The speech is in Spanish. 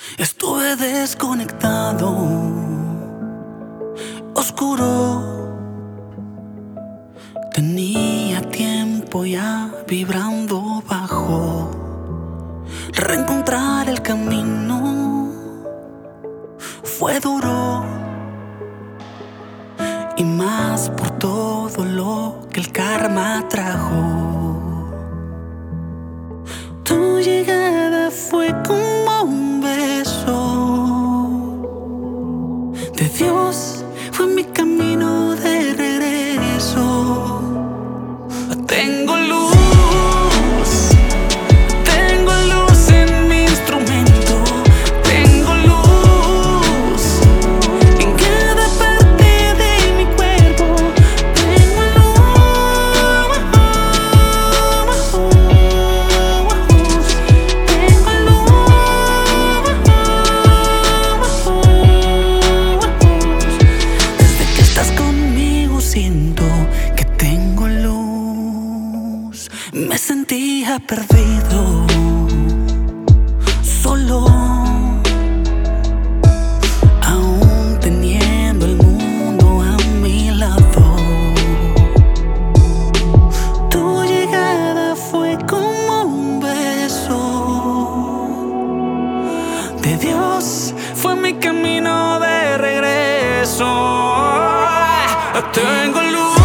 Estuve desconectado, oscuro. Tenía tiempo ya vibrando bajo. Reencontrar el camino fue duro, y más por todo lo que el karma trajo. Tu llegada fue como un beso de Dios, fue mi camino de regreso. Tengo luz, tengo luz en mi instrumento, tengo luz en cada parte de mi cuerpo, tengo luz, tengo luz. Desde que estás conmigo siento que tengo luz. Me sentía perdido, solo, aún teniendo el mundo a mi lado. Tu llegada fue como un beso de Dios, fue mi camino de regreso. Tengo luz.